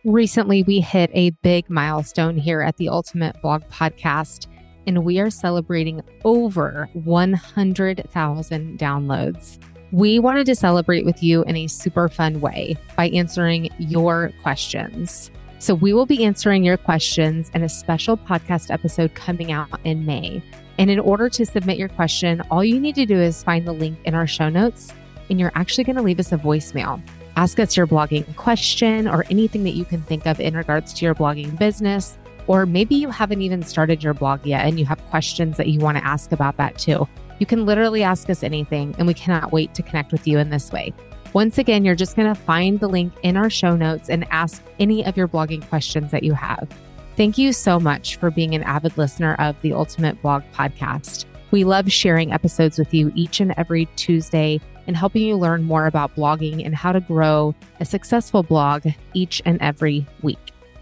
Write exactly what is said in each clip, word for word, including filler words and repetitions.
Recently, we hit a big milestone here at the Ultimate Blog Podcast, and we are celebrating over one hundred thousand downloads. We wanted to celebrate with you in a super fun way by answering your questions. So we will be answering your questions in a special podcast episode coming out in May. And in order to submit your question, all you need to do is find the link in our show notes, and you're actually going to leave us a voicemail. Ask us your blogging question or anything that you can think of in regards to your blogging business. Or maybe you haven't even started your blog yet and you have questions that you want to ask about that too. You can literally ask us anything, and we cannot wait to connect with you in this way. Once again, you're just going to find the link in our show notes and ask any of your blogging questions that you have. Thank you so much for being an avid listener of the Ultimate Blog Podcast. We love sharing episodes with you each and every Tuesday and helping you learn more about blogging and how to grow a successful blog each and every week.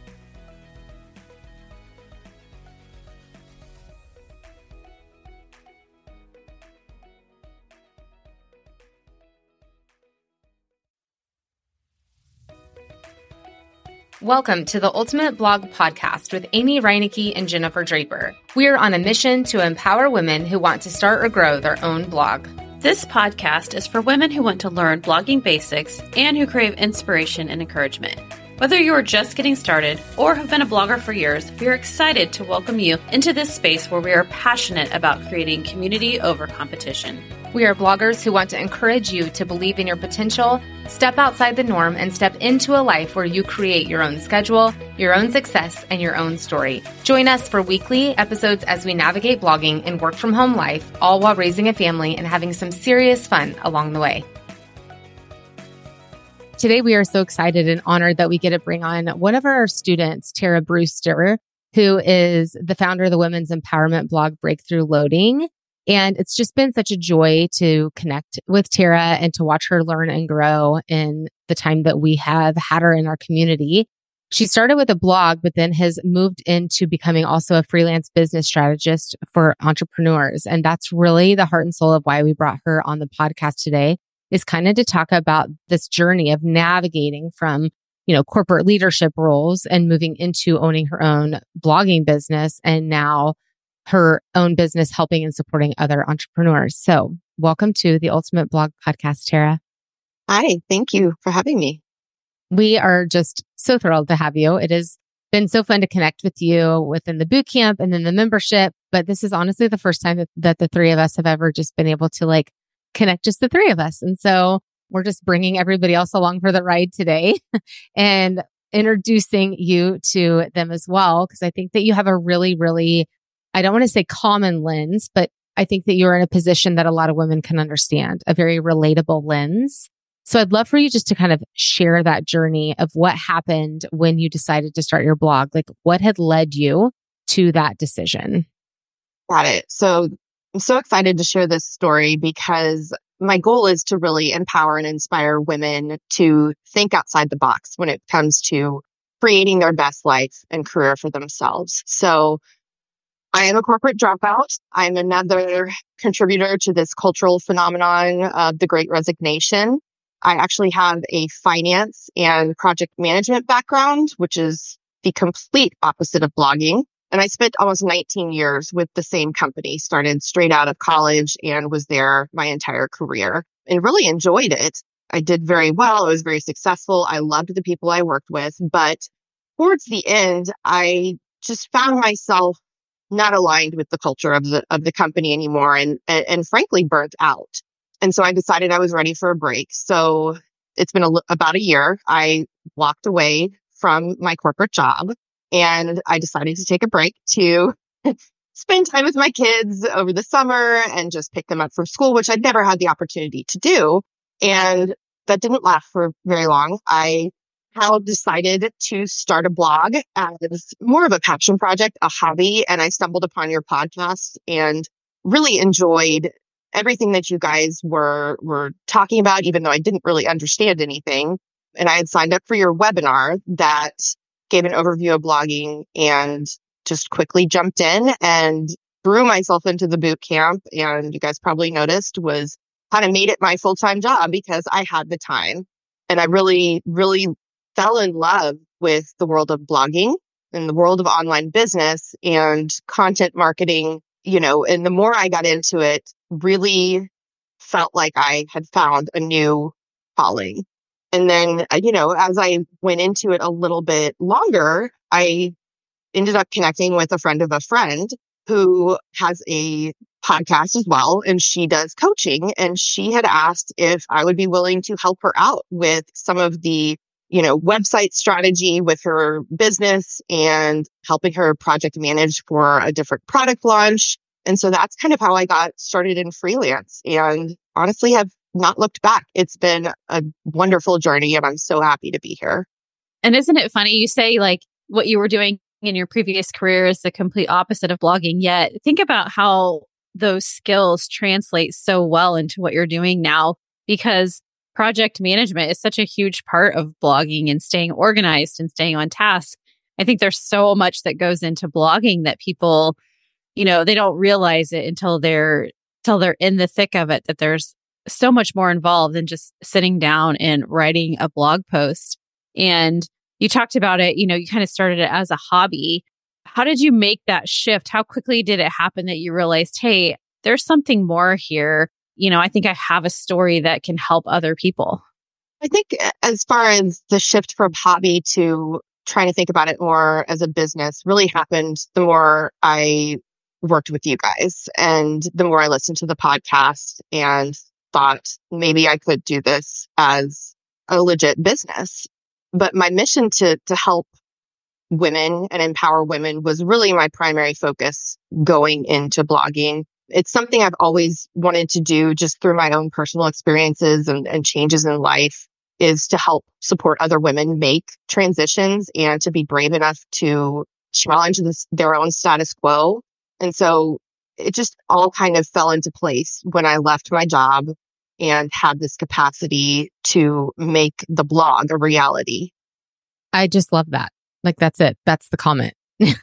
Welcome to the Ultimate Blog Podcast with Amy Reinecke and Jennifer Draper. We are on a mission to empower women who want to start or grow their own blog. This podcast is for women who want to learn blogging basics and who crave inspiration and encouragement. Whether you are just getting started or have been a blogger for years, we are excited to welcome you into this space where we are passionate about creating community over competition. We are bloggers who want to encourage you to believe in your potential, step outside the norm, and step into a life where you create your own schedule, your own success, and your own story. Join us for weekly episodes as we navigate blogging and work from home life, all while raising a family and having some serious fun along the way. Today, we are so excited and honored that we get to bring on one of our students, Tara Brewster, who is the founder of the women's empowerment blog, Breakthrough Loading. And it's just been such a joy to connect with Tara and to watch her learn and grow in the time that we have had her in our community. She started with a blog, but then has moved into becoming also a freelance business strategist for entrepreneurs. And that's really the heart and soul of why we brought her on the podcast today, is kind of to talk about this journey of navigating from, you know, corporate leadership roles and moving into owning her own blogging business, and now her own business helping and supporting other entrepreneurs. So welcome to the Ultimate Blog Podcast, Tara. Hi, thank you for having me. We are just so thrilled to have you. It has been so fun to connect with you within the boot camp and then the membership. But this is honestly the first time that, that the three of us have ever just been able to like connect, just the three of us. And so we're just bringing everybody else along for the ride today and introducing you to them as well. Because I think that you have a really, really, I don't want to say common lens, but I think that you're in a position that a lot of women can understand, a very relatable lens. So I'd love for you just to kind of share that journey of what happened when you decided to start your blog. Like, what had led you to that decision? Got it. So I'm so excited to share this story because my goal is to really empower and inspire women to think outside the box when it comes to creating their best life and career for themselves. So I am a corporate dropout. I'm another contributor to this cultural phenomenon of the Great Resignation. I actually have a finance and project management background, which is the complete opposite of blogging. And I spent almost nineteen years with the same company, started straight out of college and was there my entire career and really enjoyed it. I did very well. I was very successful. I loved the people I worked with. But towards the end, I just found myself not aligned with the culture of the of the company anymore, and, and and frankly burnt out. And so I decided I was ready for a break. So it's been a, about a year. I walked away from my corporate job, and I decided to take a break to spend time with my kids over the summer and just pick them up from school, which I'd never had the opportunity to do. And that didn't last for very long. I How decided to start a blog as more of a passion project, a hobby. And I stumbled upon your podcast and really enjoyed everything that you guys were, were talking about, even though I didn't really understand anything. And I had signed up for your webinar that gave an overview of blogging and just quickly jumped in and threw myself into the boot camp. And you guys probably noticed was kind of made it my full-time job because I had the time. And I really, really fell in love with the world of blogging and the world of online business and content marketing, you know, and the more I got into it, really felt like I had found a new calling. And then, uh, you know, as I went into it a little bit longer, I ended up connecting with a friend of a friend who has a podcast as well, and she does coaching. And she had asked if I would be willing to help her out with some of the, you know, website strategy with her business and helping her project manage for a different product launch. And so that's kind of how I got started in freelance, and honestly have not looked back. It's been a wonderful journey, and I'm so happy to be here. And isn't it funny? You say like what you were doing in your previous career is the complete opposite of blogging. Yet think about how those skills translate so well into what you're doing now, because project management is such a huge part of blogging and staying organized and staying on task. I think there's so much that goes into blogging that people, you know, they don't realize it until they're until they're in the thick of it, that there's so much more involved than just sitting down and writing a blog post. And you talked about it, you know, you kind of started it as a hobby. How did you make that shift? How quickly did it happen that you realized, hey, there's something more here? You know, I think I have a story that can help other people. I think as far as the shift from hobby to trying to think about it more as a business really happened the more I worked with you guys and the more I listened to the podcast and thought maybe I could do this as a legit business. But my mission to to help women and empower women was really my primary focus going into blogging. It's something I've always wanted to do just through my own personal experiences and, and changes in life, is to help support other women make transitions and to be brave enough to challenge this, their own status quo. And so it just all kind of fell into place when I left my job and had this capacity to make the blog a reality. I just love that. Like, that's it. That's the comment.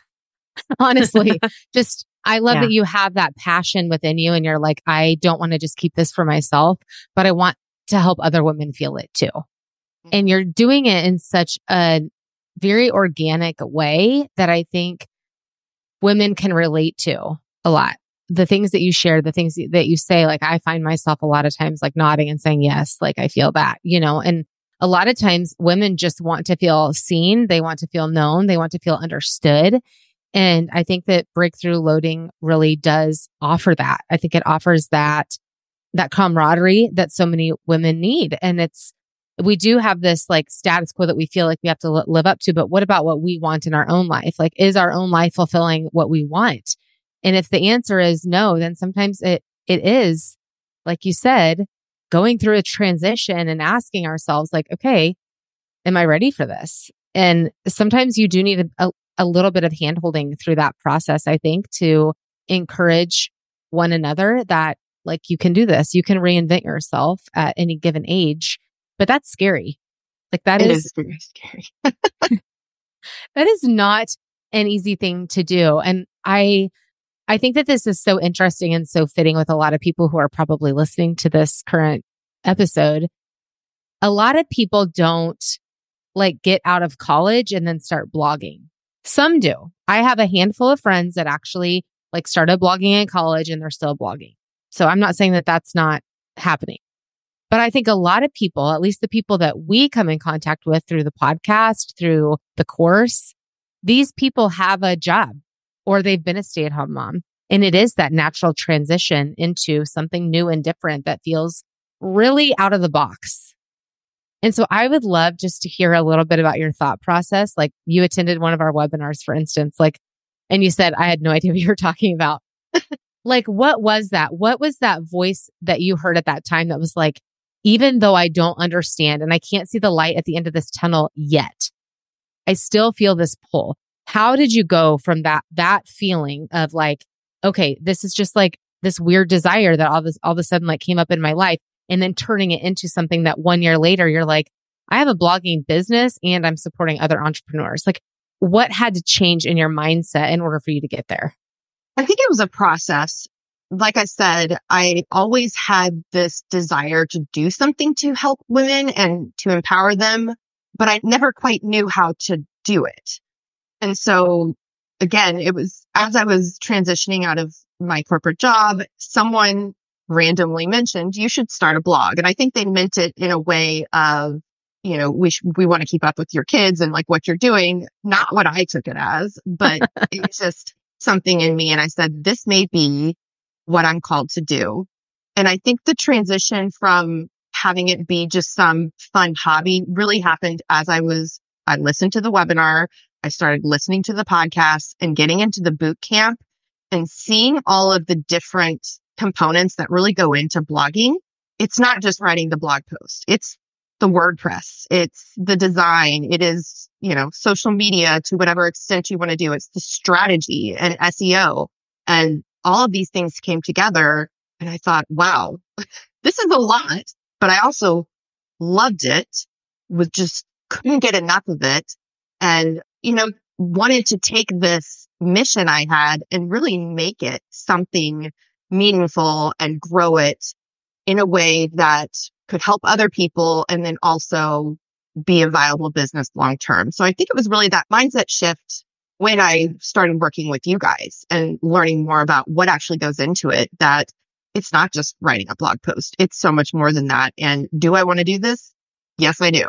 Honestly, just, I love yeah. that you have that passion within you and you're like, I don't want to just keep this for myself, but I want to help other women feel it too. Mm-hmm. And you're doing it in such a very organic way that I think women can relate to a lot. The things that you share, the things that you say, like I find myself a lot of times like nodding and saying, yes, like I feel that, you know, and a lot of times women just want to feel seen. They want to feel known. They want to feel understood. And I think that Breakthrough Loading really does offer that. I think it offers that, that camaraderie that so many women need. And it's, we do have this like status quo that we feel like we have to live up to, but what about what we want in our own life? Like, is our own life fulfilling what we want? And if the answer is no, then sometimes it, it is, like you said, going through a transition and asking ourselves like, okay, am I ready for this? And sometimes you do need a, a little bit of handholding through that process, I think, to encourage one another that like, you can do this. You can reinvent yourself at any given age, but that's scary. Like that it is, is very scary. That is not an easy thing to do. And I, I think that this is so interesting and so fitting with a lot of people who are probably listening to this current episode. A lot of people don't like get out of college and then start blogging. Some do. I have a handful of friends that actually like started blogging in college and they're still blogging. So I'm not saying that that's not happening. But I think a lot of people, at least the people that we come in contact with through the podcast, through the course, these people have a job or they've been a stay-at-home mom. And it is that natural transition into something new and different that feels really out of the box. And so I would love just to hear a little bit about your thought process. Like you attended one of our webinars, for instance, like, and you said, I had no idea what you were talking about. Like, what was that? What was that voice that you heard at that time that was like, even though I don't understand and I can't see the light at the end of this tunnel yet, I still feel this pull. How did you go from that, that feeling of like, okay, this is just like this weird desire that all this, all of a sudden like came up in my life, and then turning it into something that one year later, you're like, I have a blogging business and I'm supporting other entrepreneurs. Like, what had to change in your mindset in order for you to get there? I think it was a process. Like I said, I always had this desire to do something to help women and to empower them, but I never quite knew how to do it. And so again, it was as I was transitioning out of my corporate job, someone randomly mentioned, you should start a blog. And I think they meant it in a way of, you know, we sh- we want to keep up with your kids and like what you're doing, not what I took it as, but it's just something in me. And I said, this may be what I'm called to do. And I think the transition from having it be just some fun hobby really happened as I was, I listened to the webinar, I started listening to the podcast and getting into the boot camp and seeing all of the different components that really go into blogging. It's not just writing the blog post. It's the WordPress. It's the design. It is, you know, social media to whatever extent you want to do. It's the strategy and S E O. And all of these things came together. And I thought, wow, this is a lot, but I also loved it, was just couldn't get enough of it. And, you know, wanted to take this mission I had and really make it something meaningful and grow it in a way that could help other people and then also be a viable business long term. So I think it was really that mindset shift when I started working with you guys and learning more about what actually goes into it, that it's not just writing a blog post. It's so much more than that. And do I want to do this? Yes, I do.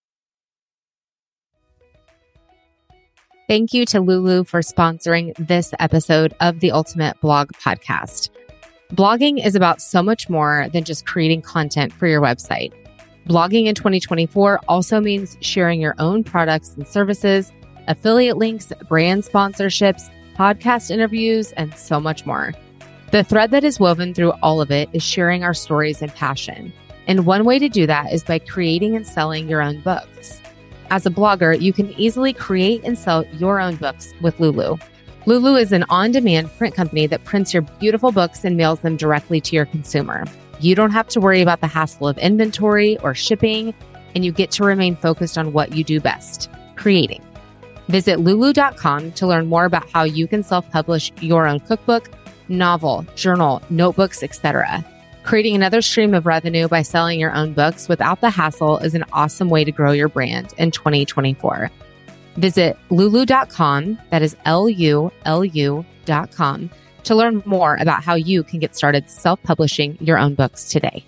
Thank you to Lulu for sponsoring this episode of the Ultimate Blog Podcast. Blogging is about so much more than just creating content for your website. Blogging in twenty twenty-four also means sharing your own products and services, affiliate links, brand sponsorships, podcast interviews, and so much more. The thread that is woven through all of it is sharing our stories and passion. And one way to do that is by creating and selling your own books. As a blogger, you can easily create and sell your own books with Lulu. Lulu is an on-demand print company that prints your beautiful books and mails them directly to your consumer. You don't have to worry about the hassle of inventory or shipping, and you get to remain focused on what you do best, creating. Visit lulu dot com to learn more about how you can self-publish your own cookbook, novel, journal, notebooks, et cetera. Creating another stream of revenue by selling your own books without the hassle is an awesome way to grow your brand in twenty twenty-four. Visit lulu dot com, that is L U L U dot com, to learn more about how you can get started self-publishing your own books today.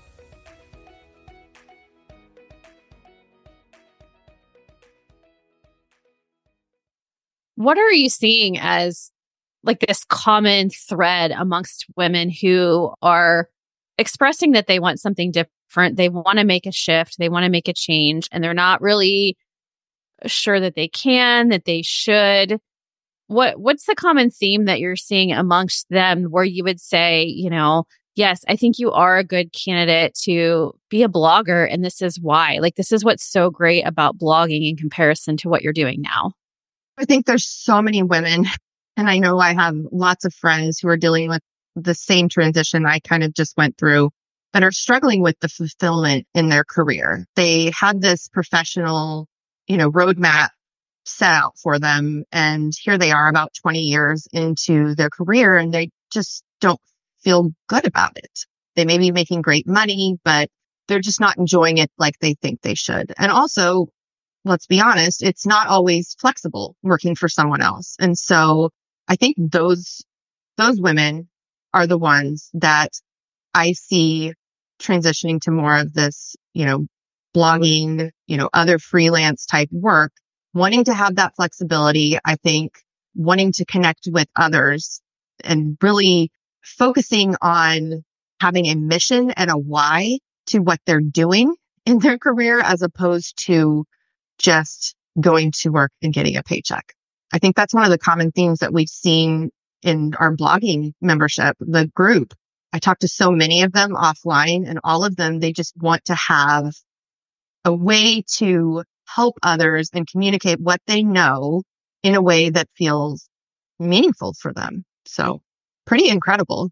What are you seeing as like this common thread amongst women who are expressing that they want something different? They want to make a shift. They want to make a change, and they're not really sure that they can, that they should. What what's the common theme that you're seeing amongst them where you would say, you know, yes, I think you are a good candidate to be a blogger, and this is why. Like, this is what's so great about blogging in comparison to what you're doing now. I think there's so many women, and I know I have lots of friends who are dealing with the same transition I kind of just went through, that are struggling with the fulfillment in their career. They had this professional, you know, roadmap set out for them, and here they are about twenty years into their career, and they just don't feel good about it. They may be making great money, but they're just not enjoying it like they think they should. And also, let's be honest, it's not always flexible working for someone else. And so I think those, those women are the ones that I see transitioning to more of this, you know, blogging, you know, other freelance type work, wanting to have that flexibility. I think wanting to connect with others and really focusing on having a mission and a why to what they're doing in their career, as opposed to just going to work and getting a paycheck. I think that's one of the common themes that we've seen in our blogging membership, the group. I talked to so many of them offline, and all of them, they just want to have a way to help others and communicate what they know in a way that feels meaningful for them. So pretty incredible.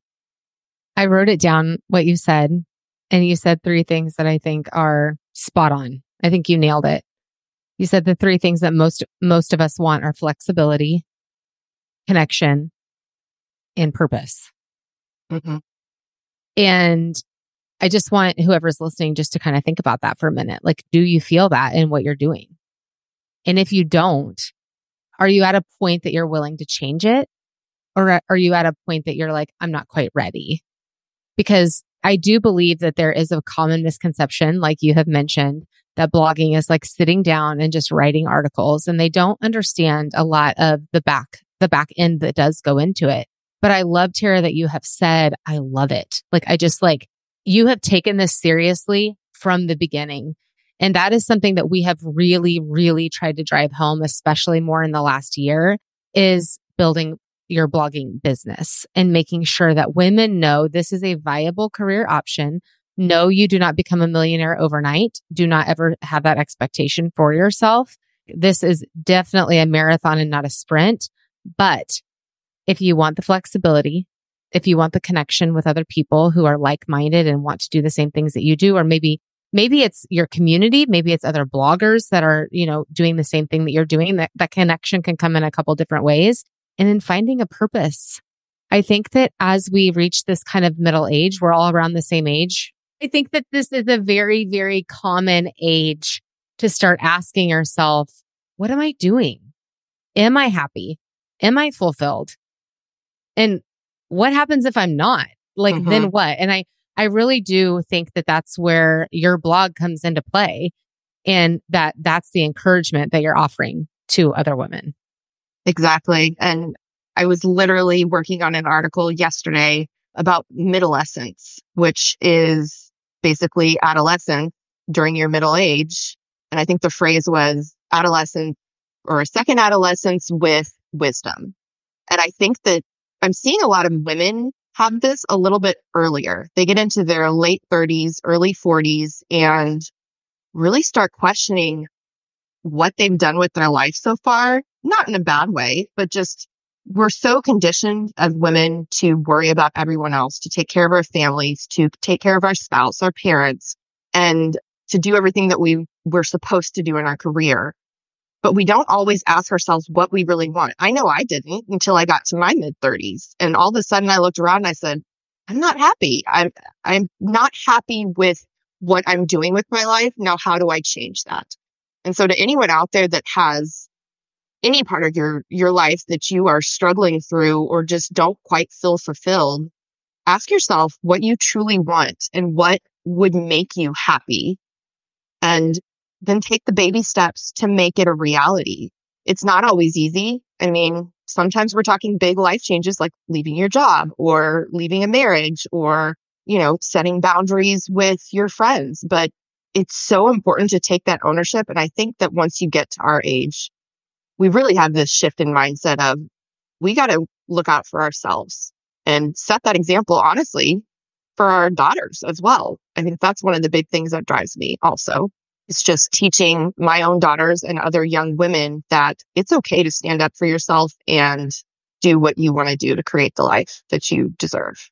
I wrote it down, what you said, and you said three things that I think are spot on. I think you nailed it. You said the three things that most, most of us want are flexibility, connection, and purpose. Mm-hmm. And I just want whoever's listening just to kind of think about that for a minute. Like, do you feel that in what you're doing? And if you don't, are you at a point that you're willing to change it? Or are you at a point that you're like, I'm not quite ready? Because I do believe that there is a common misconception, like you have mentioned, that blogging is like sitting down and just writing articles, and they don't understand a lot of the back, the back end that does go into it. But I love, Tara, that you have said, I love it. Like, I just like, you have taken this seriously from the beginning. And that is something that we have really, really tried to drive home, especially more in the last year, is building your blogging business and making sure that women know this is a viable career option. No, you do not become a millionaire overnight. Do not ever have that expectation for yourself. This is definitely a marathon and not a sprint. But if you want the flexibility, if you want the connection with other people who are like-minded and want to do the same things that you do, or maybe maybe it's your community, maybe it's other bloggers that are, you know, doing the same thing that you're doing, that, that connection can come in a couple different ways. And then finding a purpose. I think that as we reach this kind of middle age, we're all around the same age. I think that this is a very, very common age to start asking yourself, what am I doing? Am I happy? Am I fulfilled? And what happens if I'm not? Like, mm-hmm. Then what? And I, I really do think that that's where your blog comes into play, and that that's the encouragement that you're offering to other women. Exactly. And I was literally working on an article yesterday about middlescence, which is basically adolescence during your middle age. And I think the phrase was adolescence, or a second adolescence with wisdom. And I think that I'm seeing a lot of women have this a little bit earlier. They get into their late thirties, early forties, and really start questioning what they've done with their life so far. Not in a bad way, but just we're so conditioned as women to worry about everyone else, to take care of our families, to take care of our spouse, our parents, and to do everything that we we're supposed to do in our career. But we don't always ask ourselves what we really want. I know I didn't until I got to my mid thirties. And all of a sudden I looked around and I said, I'm not happy. I'm, I'm not happy with what I'm doing with my life. Now, how do I change that? And so to anyone out there that has any part of your, your life that you are struggling through or just don't quite feel fulfilled, ask yourself what you truly want and what would make you happy. And then take the baby steps to make it a reality. It's not always easy. I mean, sometimes we're talking big life changes like leaving your job or leaving a marriage or, you know, setting boundaries with your friends. But it's so important to take that ownership. And I think that once you get to our age, we really have this shift in mindset of we got to look out for ourselves and set that example, honestly, for our daughters as well. I think that's one of the big things that drives me also. It's just teaching my own daughters and other young women that it's okay to stand up for yourself and do what you want to do to create the life that you deserve.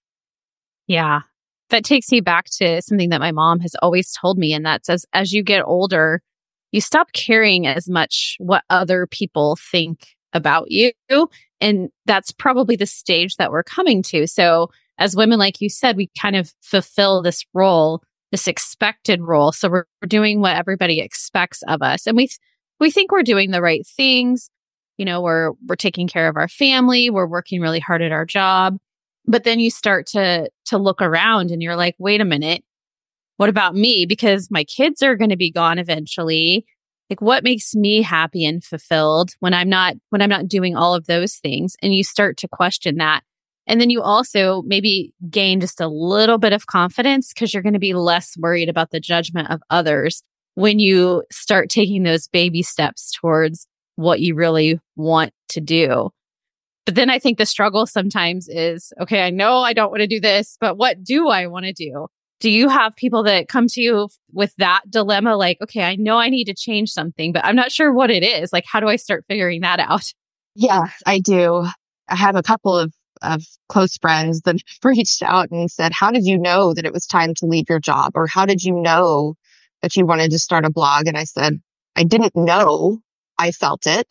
Yeah. That takes me back to something that my mom has always told me. And that's as, as you get older, you stop caring as much what other people think about you. And that's probably the stage that we're coming to. So as women, like you said, we kind of fulfill this role, this expected role. So we're, we're doing what everybody expects of us. And we th- we think we're doing the right things. You know, we're we're taking care of our family, we're working really hard at our job. But then you start to to look around and you're like, wait a minute, what about me? Because my kids are going to be gone eventually. Like, what makes me happy and fulfilled when I'm not when I'm not doing all of those things? And you start to question that. And then you also maybe gain just a little bit of confidence because you're going to be less worried about the judgment of others when you start taking those baby steps towards what you really want to do. But then I think the struggle sometimes is, okay, I know I don't want to do this, but what do I want to do? Do you have people that come to you with that dilemma? Like, okay, I know I need to change something, but I'm not sure what it is. Like, how do I start figuring that out? Yeah, I do. I have a couple of of close friends that reached out and said, how did you know that it was time to leave your job? Or how did you know that you wanted to start a blog? And I said, I didn't know. I felt it.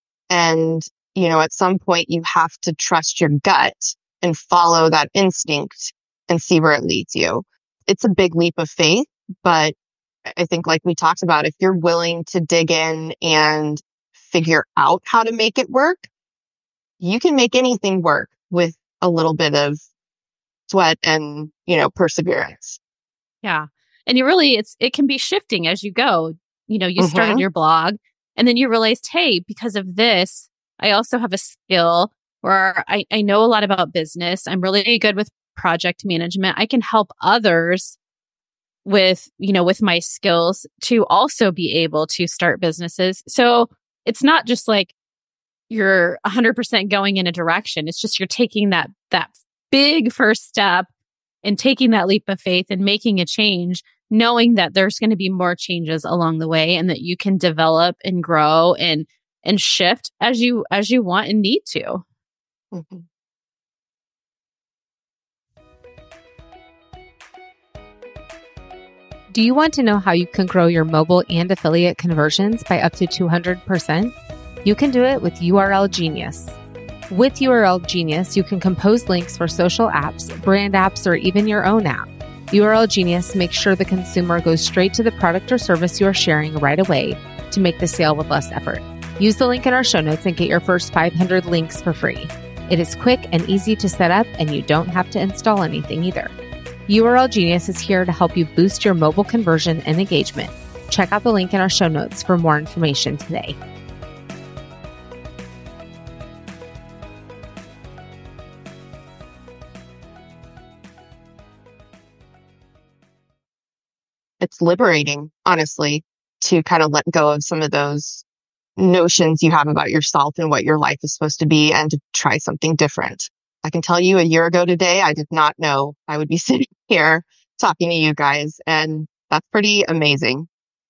And, you know, at some point you have to trust your gut and follow that instinct and see where it leads you. It's a big leap of faith, but I think like we talked about, if you're willing to dig in and figure out how to make it work, you can make anything work with a little bit of sweat and, you know, perseverance. Yeah. And you really, it's, it can be shifting as you go. You know, you started Mm-hmm. your blog and then you realized, hey, because of this, I also have a skill or I, I know a lot about business. I'm really good with project management. I can help others with, you know, with my skills to also be able to start businesses. So it's not just like you're one hundred percent going in a direction. It's just you're taking that, that big first step and taking that leap of faith and making a change, knowing that there's going to be more changes along the way and that you can develop and grow and, and shift as you, as you want and need to. Mm-hmm. Do you want to know how you can grow your mobile and affiliate conversions by up to two hundred percent? You can do it with U R L Genius. With U R L Genius, you can compose links for social apps, brand apps, or even your own app. U R L Genius makes sure the consumer goes straight to the product or service you are sharing right away to make the sale with less effort. Use the link in our show notes and get your first five hundred links for free. It is quick and easy to set up, and you don't have to install anything either. U R L Genius is here to help you boost your mobile conversion and engagement. Check out the link in our show notes for more information today. It's liberating, honestly, to kind of let go of some of those notions you have about yourself and what your life is supposed to be and to try something different. I can tell you a year ago today, I did not know I would be sitting here talking to you guys, and that's pretty amazing.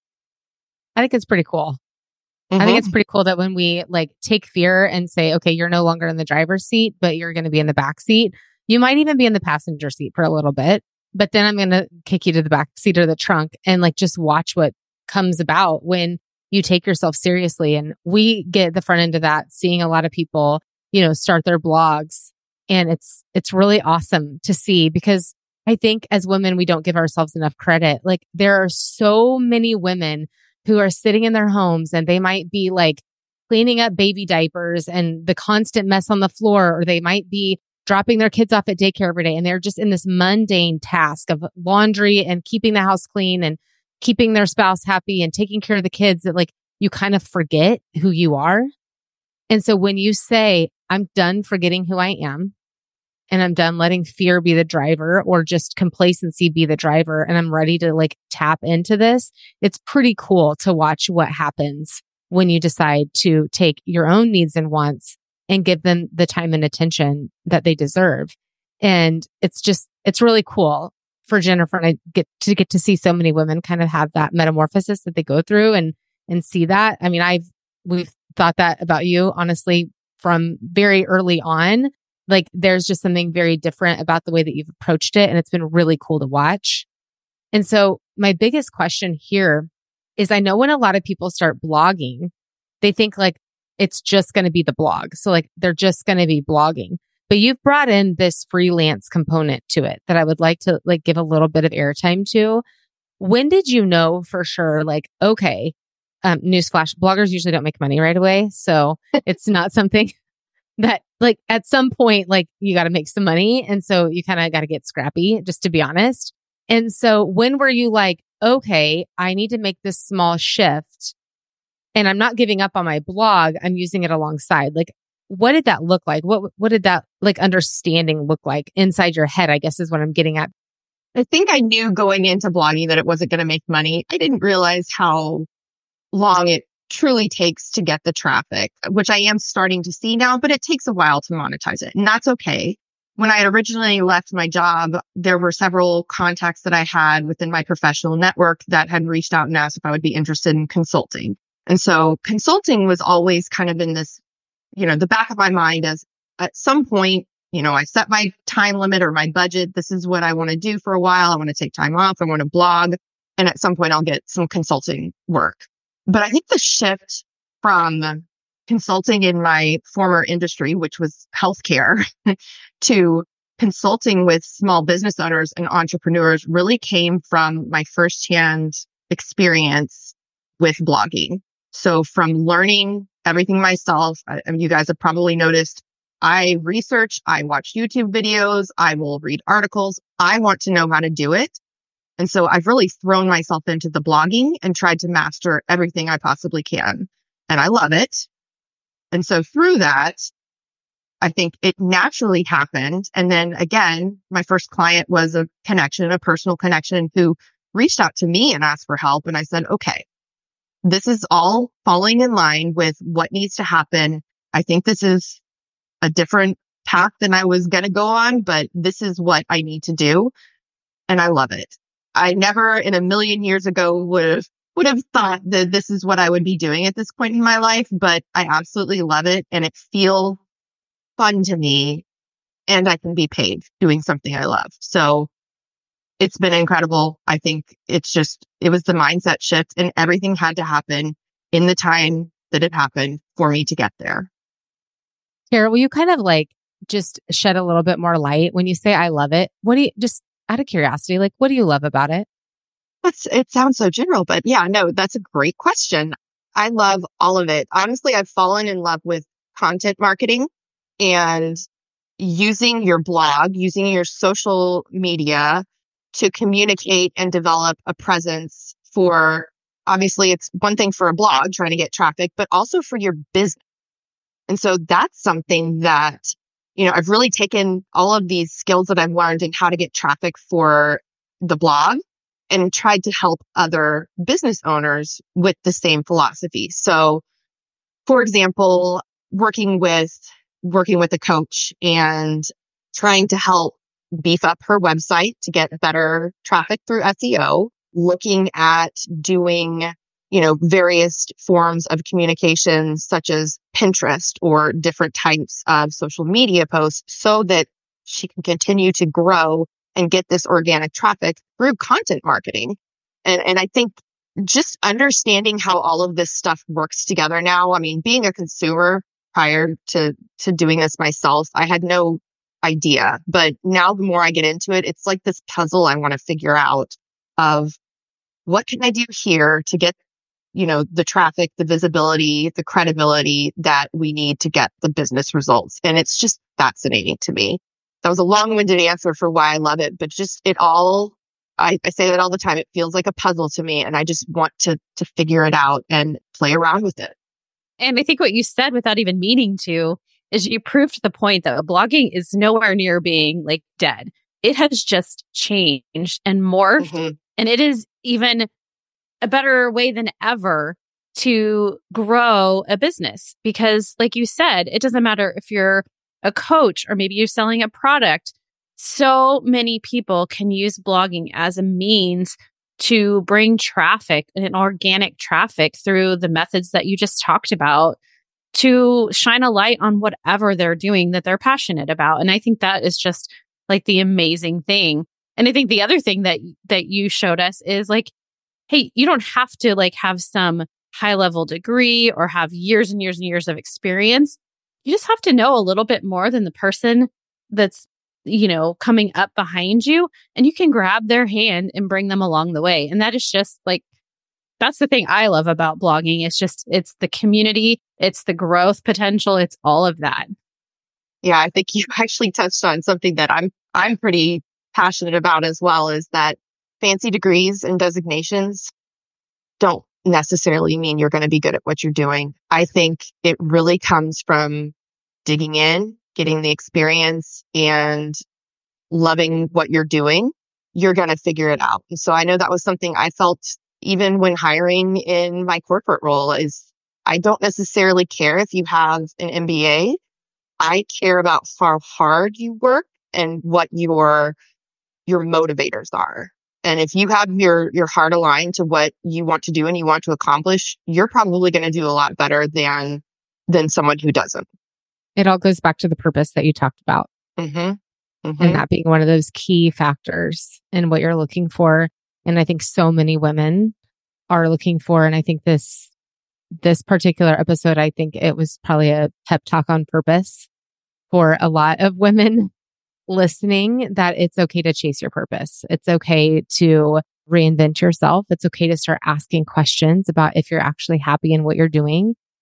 I think it's pretty cool. Mm-hmm. I think it's pretty cool that when we like take fear and say, okay, you're no longer in the driver's seat, but you're going to be in the back seat. You might even be in the passenger seat for a little bit, but then I'm going to kick you to the back seat or the trunk and like just watch what comes about when you take yourself seriously. And we get the front end of that, seeing a lot of people, you know, start their blogs. And it's, it's really awesome to see because I think as women, we don't give ourselves enough credit. Like there are so many women who are sitting in their homes and they might be like cleaning up baby diapers and the constant mess on the floor, or they might be dropping their kids off at daycare every day. And they're just in this mundane task of laundry and keeping the house clean and keeping their spouse happy and taking care of the kids, that like you kind of forget who you are. And so when you say, I'm done forgetting who I am, and I'm done letting fear be the driver or just complacency be the driver, and I'm ready to like tap into this, it's pretty cool to watch what happens when you decide to take your own needs and wants and give them the time and attention that they deserve. And it's just, it's really cool for Jennifer and I get to get to see so many women kind of have that metamorphosis that they go through and, and see that. I mean, I've, we've thought that about you, honestly, from very early on. Like there's just something very different about the way that you've approached it. And it's been really cool to watch. And so my biggest question here is, I know when a lot of people start blogging, they think like it's just going to be the blog. So like they're just going to be blogging, but you've brought in this freelance component to it that I would like to like give a little bit of airtime to. When did you know for sure? Like, okay, um, newsflash, bloggers usually don't make money right away. So it's not something that like at some point, like you got to make some money. And so you kind of got to get scrappy, just to be honest. And so when were you like, okay, I need to make this small shift and I'm not giving up on my blog, I'm using it alongside. Like, what did that look like? What, what did that like understanding look like inside your head, I guess is what I'm getting at. I think I knew going into blogging that it wasn't going to make money. I didn't realize how long it truly takes to get the traffic, which I am starting to see now, but it takes a while to monetize it. And that's okay. When I had originally left my job, there were several contacts that I had within my professional network that had reached out and asked if I would be interested in consulting. And so consulting was always kind of in this, you know, the back of my mind as at some point, you know, I set my time limit or my budget. This is what I want to do for a while. I want to take time off. I want to blog. And at some point I'll get some consulting work. But I think the shift from consulting in my former industry, which was healthcare, to consulting with small business owners and entrepreneurs really came from my firsthand experience with blogging. So from learning everything myself. I, and you guys have probably noticed I research, I watch YouTube videos, I will read articles. I want to know how to do it. And so I've really thrown myself into the blogging and tried to master everything I possibly can. And I love it. And so through that, I think it naturally happened. And then again, my first client was a connection, a personal connection who reached out to me and asked for help. And I said, okay, this is all falling in line with what needs to happen. I think this is a different path than I was going to go on, but this is what I need to do. And I love it. I never in a million years ago would have, would have thought that this is what I would be doing at this point in my life, but I absolutely love it. And it feels fun to me, and I can be paid doing something I love. So it's been incredible. I think it's just, it was the mindset shift, and everything had to happen in the time that it happened for me to get there. Kara, will you kind of like just shed a little bit more light when you say, I love it? What do you, just out of curiosity, like, what do you love about it? That's, it sounds so general, but yeah, no, that's a great question. I love all of it. Honestly, I've fallen in love with content marketing and using your blog, using your social media to communicate and develop a presence for, obviously it's one thing for a blog trying to get traffic, but also for your business. And so that's something that, you know, I've really taken all of these skills that I've learned in how to get traffic for the blog and tried to help other business owners with the same philosophy. So for example, working with working with a coach and trying to help beef up her website to get better traffic through S E O, looking at doing, you know, various forms of communication such as Pinterest or different types of social media posts so that she can continue to grow and get this organic traffic through content marketing. And, and I think just understanding how all of this stuff works together now, I mean, being a consumer prior to, to doing this myself, I had no idea. But now the more I get into it, it's like this puzzle I want to figure out of what can I do here to get, you know, the traffic, the visibility, the credibility that we need to get the business results. And it's just fascinating to me. That was a long-winded answer for why I love it, but just it all, I, I say that all the time. It feels like a puzzle to me, and I just want to to figure it out and play around with it. And I think what you said without even meaning to is you proved the point that blogging is nowhere near being like dead. It has just changed and morphed. Mm-hmm. And it is even a better way than ever to grow a business. Because like you said, it doesn't matter if you're a coach or maybe you're selling a product. So many people can use blogging as a means to bring traffic and organic traffic through the methods that you just talked about to shine a light on whatever they're doing that they're passionate about. And I think that is just like the amazing thing. And I think the other thing that that you showed us is like, hey, you don't have to like have some high level degree or have years and years and years of experience. You just have to know a little bit more than the person that's, you know, coming up behind you, and you can grab their hand and bring them along the way. And that is just like, that's the thing I love about blogging. It's just, it's the community, it's the growth potential, it's all of that. Yeah, I think you actually touched on something that I'm, I'm pretty passionate about as well, is that fancy degrees and designations don't necessarily mean you're going to be good at what you're doing. I think it really comes from digging in, getting the experience, and loving what you're doing. You're going to figure it out. So I know that was something I felt even when hiring in my corporate role is I don't necessarily care if you have an M B A. I care about how hard you work and what your your motivators are. And if you have your your heart aligned to what you want to do and you want to accomplish, you're probably going to do a lot better than than someone who doesn't. It all goes back to the purpose that you talked about. Mm-hmm. Mm-hmm. And that being one of those key factors in what you're looking for. And I think so many women are looking for, and I think this this particular episode, I think it was probably a pep talk on purpose for a lot of women listening, that it's okay to chase your purpose. It's okay to reinvent yourself. It's okay to start asking questions about if you're actually happy in what you're doing.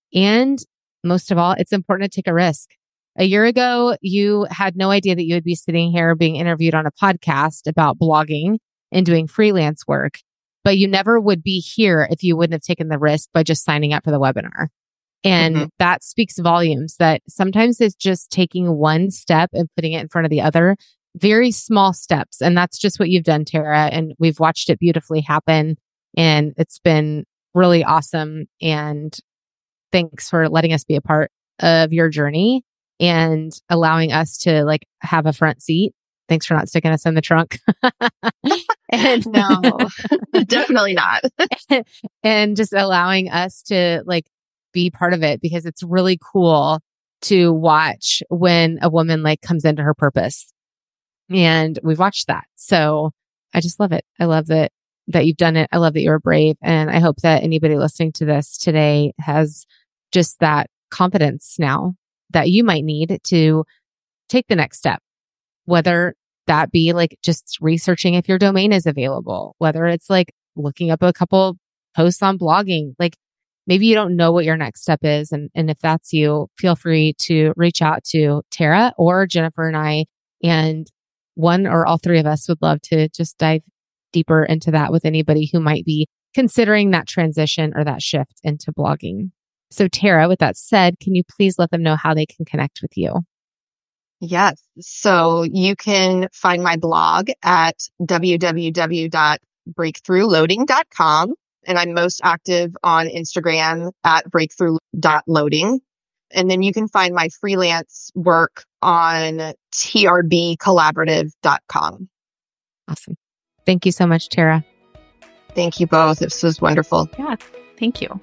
And most of all, it's important to take a risk. A year ago, you had no idea that you would be sitting here being interviewed on a podcast about blogging and doing freelance work, but you never would be here if you wouldn't have taken the risk by just signing up for the webinar. And mm-hmm. that speaks volumes that sometimes it's just taking one step and putting it in front of the other, very small steps. And that's just what you've done, Tara. And we've watched it beautifully happen. And it's been really awesome. And thanks for letting us be a part of your journey and allowing us to like have a front seat. Thanks for not sticking us in the trunk. and no, definitely not. and just allowing us to like be part of it, because it's really cool to watch when a woman like comes into her purpose. And we've watched that. So I just love it. I love that, that you've done it. I love that you're brave. And I hope that anybody listening to this today has just that confidence now that you might need to take the next step, whether that be like just researching if your domain is available, whether it's like looking up a couple posts on blogging. Like maybe you don't know what your next step is. And, and if that's you, feel free to reach out to Tara or Jennifer and I, and one or all three of us would love to just dive deeper into that with anybody who might be considering that transition or that shift into blogging. So Tara, with that said, can you please let them know how they can connect with you? Yes. So you can find my blog at w w w dot breakthrough loading dot com. And I'm most active on Instagram at breakthrough dot loading. And then you can find my freelance work on t r b collaborative dot com. Awesome. Thank you so much, Tara. Thank you both. This was wonderful. Yeah. Thank you.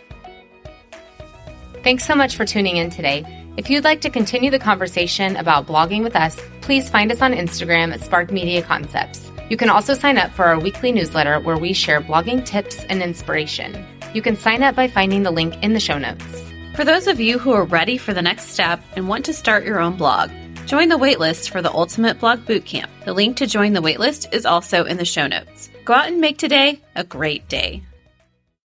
Thanks so much for tuning in today. If you'd like to continue the conversation about blogging with us, please find us on Instagram at Spark Media Concepts. You can also sign up for our weekly newsletter where we share blogging tips and inspiration. You can sign up by finding the link in the show notes. For those of you who are ready for the next step and want to start your own blog, join the waitlist for the Ultimate Blog Bootcamp. The link to join the waitlist is also in the show notes. Go out and make today a great day.